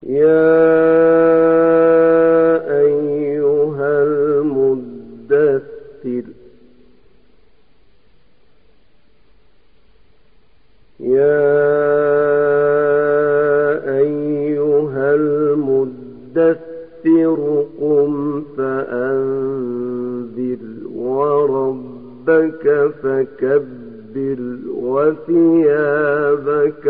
يا أيها المدثر يا أيها المدثر قم فأنذر وربك فكبر وثيابك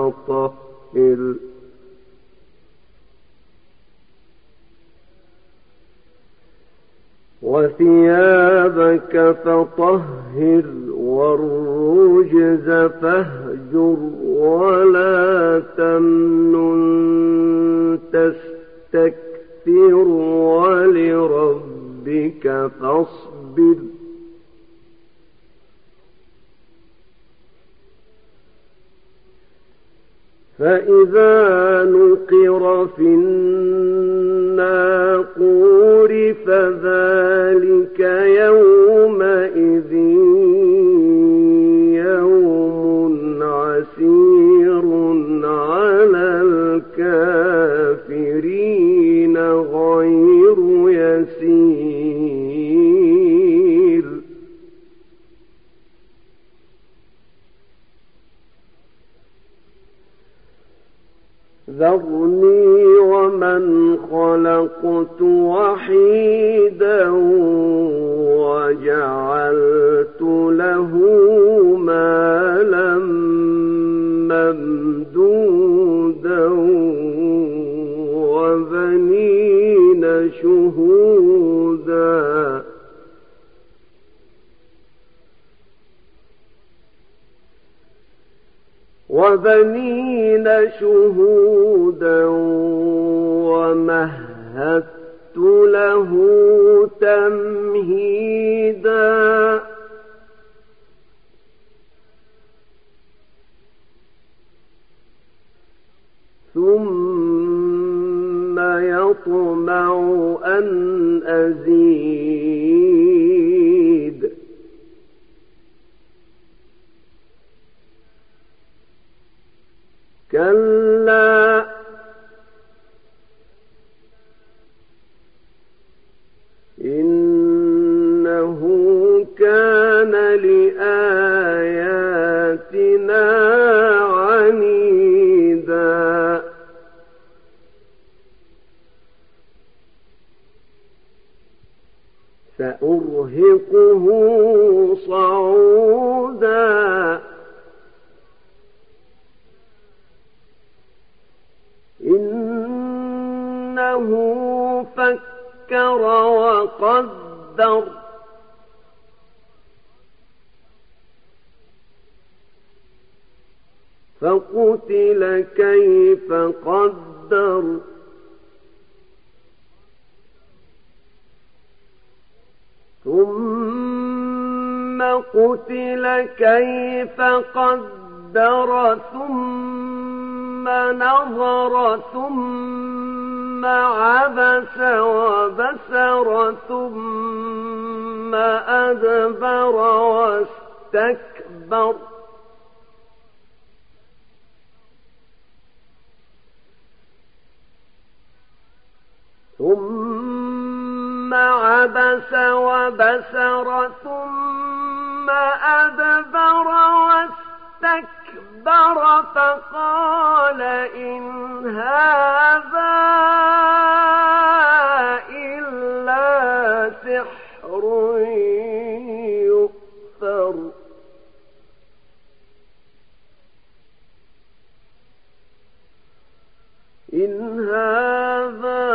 فطهر والرجز فاهجر ولا تمنن تستكثر ولربك فاصبر فإذا نقر في الناقور فذلك يومئذ يوم عسير على الكافرين غير يسير ذرني ومن خلقت وحيدا وجعلت له مالا ممدودا وبنين شهودا ومهدت له تمهيدا ثم يطمع أن أزيد كلا إنه كان لآياتنا عنيدا سأرهقه صعودا إنه فكر وقدر فقتل كيف قدر ثم قتل كيف قدر ثم نظر ثم عبس وبسر ثم أدبر واستكبر ثم عبس وبسر ثم أدبر واستكبر فقال إن هذا إلا سحر يؤثر إن هذا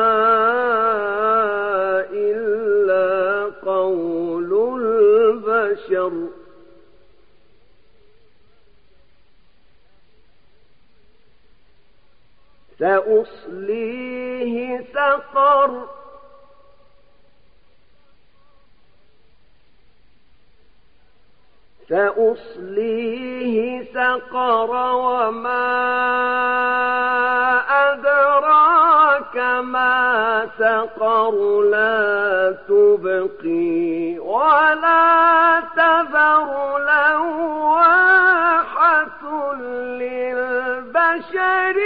إلا قول البشر سأصليه سقر وما أدراك ما سقر لا تبقي ولا تذر لواحة للبشر البشر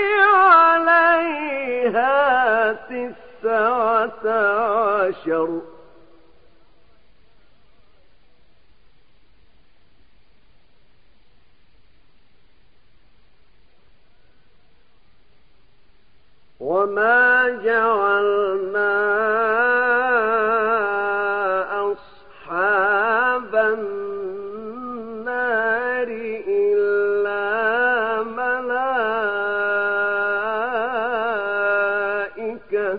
عليها 19. وما جعلنا أصحاب النار إلا ملائكة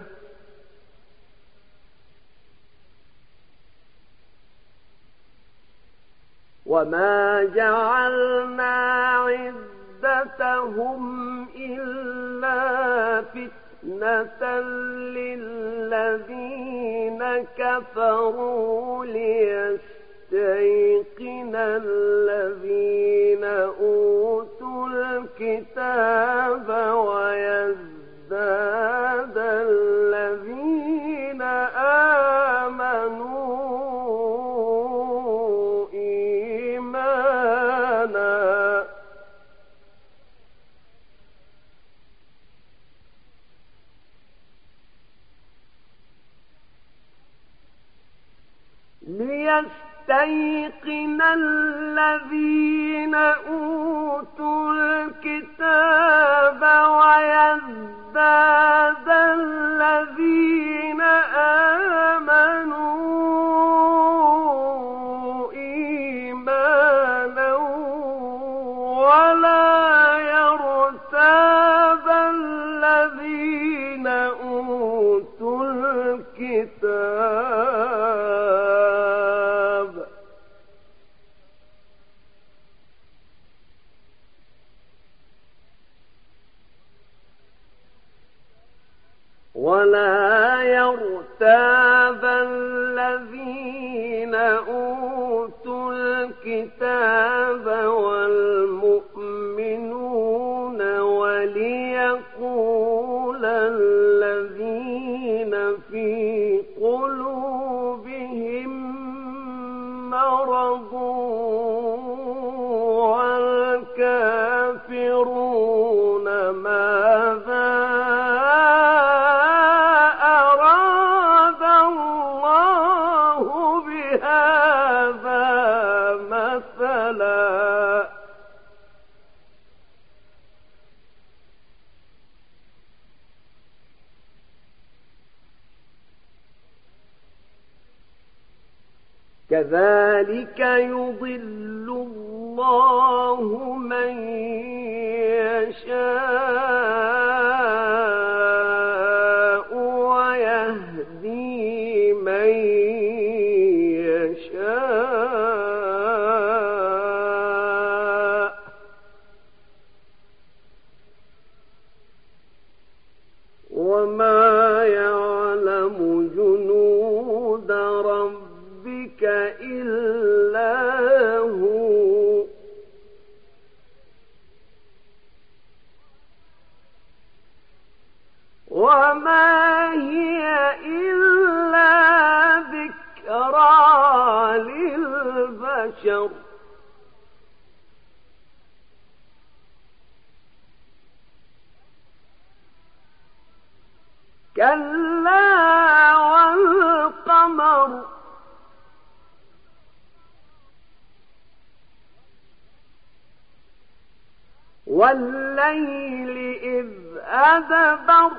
وما جعلنا عدتهم إلا فتنة للذين كفروا ليستيقن الذين أوتوا الكتاب ويزداد الذين آمنوا إيمانا ليستيقن الذين أوتوا الكتاب ويزداد الذين آمنوا إيمانا ولا يرتاب الذين أوتوا الكتاب والمؤمنون وليقول الذين في قلوبهم مرض والكافرون ماذا أراد الله بهذا مثلا كذلك يضل الله من يشاء ويهدي من يشاء وما يعلم جنود ربك إلا هو وما هي إلا ذكرى للبشر كلا والقمر والليل إذ أدبر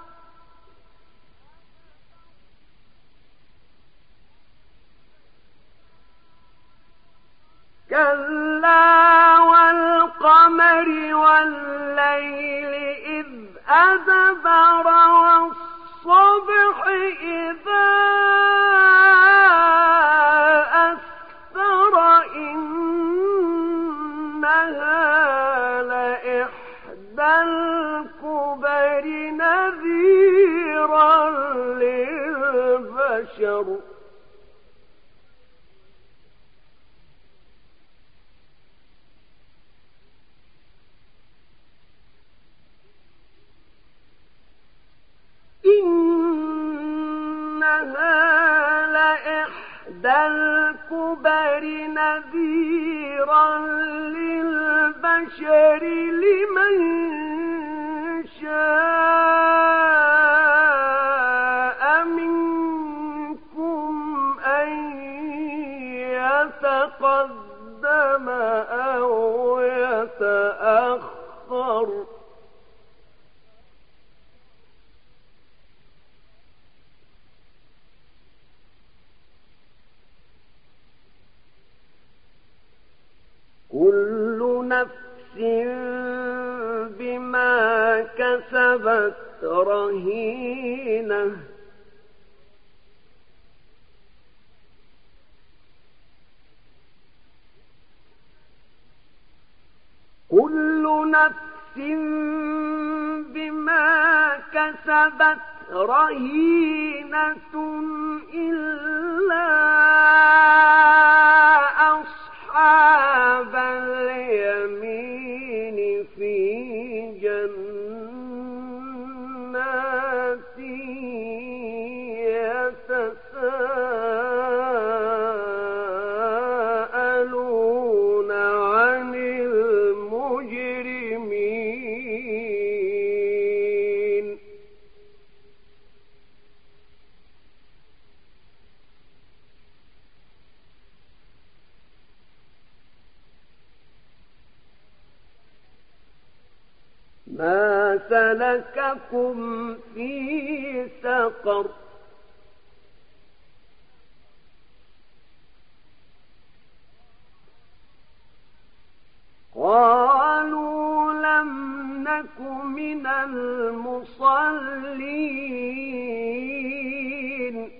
كلا والقمر والليل إذ أدبر والصبح إذا أسفر إنها لإحدى الكبر نذيرا للبشر إنها لإحدى الكبر نذيرا للبشر لمن سقر كل نفس بما كسبت رهينة كل نفس بما كسبت رهينة إلا أصحاب اليمين في جنات يتساءلون عن المجرمين ما سلككم في سقر قالوا لم نك من المصلين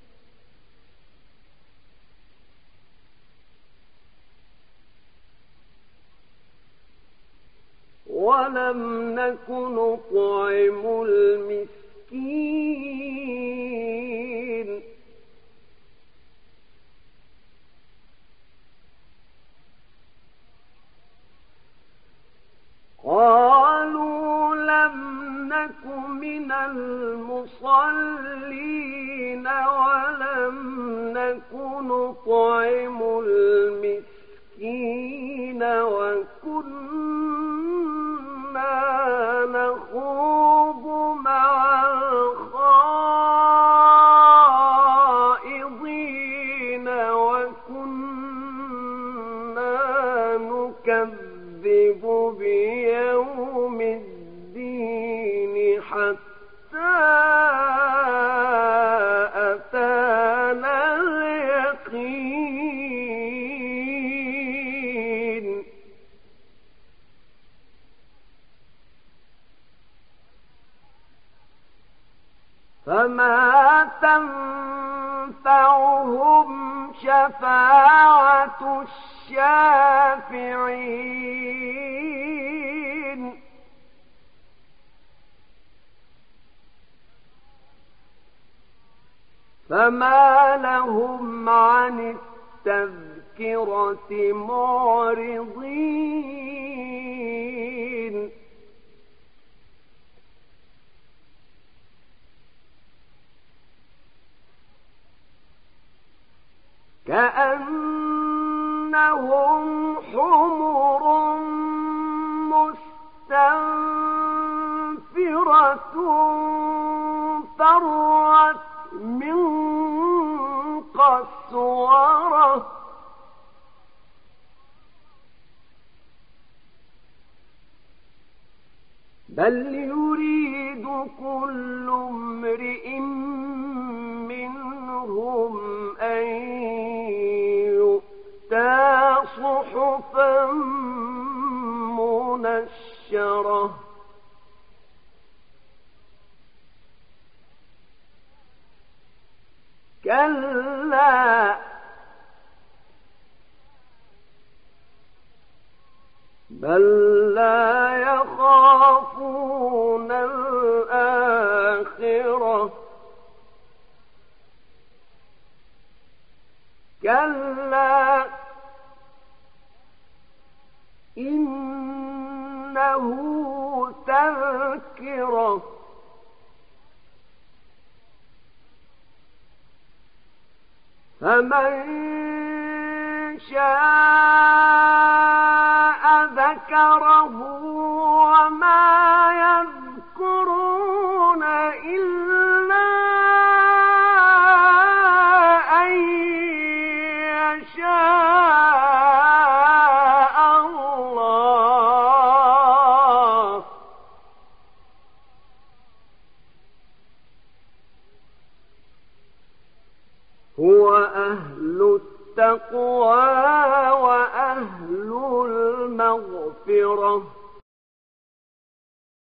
ولم نك نطعم المسكين قالوا لم نك من المصلين ولم نك نطعم المسكين وكنا نخوض مع الخائضين وكنا نكذب بيوم الدين حتى أتانا اليقين فما تنفعهم شفاعة الشافعين فما لهم عن التذكرة معرضين كأنهم حمر مستنفرة فرت من قسورة بل يريد كل امرئ منهم أن يؤتى صحفا منشرة كلا بل لا يخافون الآخرة كلا إنه تذكرة فمن شاء ذكره وما يذكرون إلا أن يشاء الله هو أهل التقوى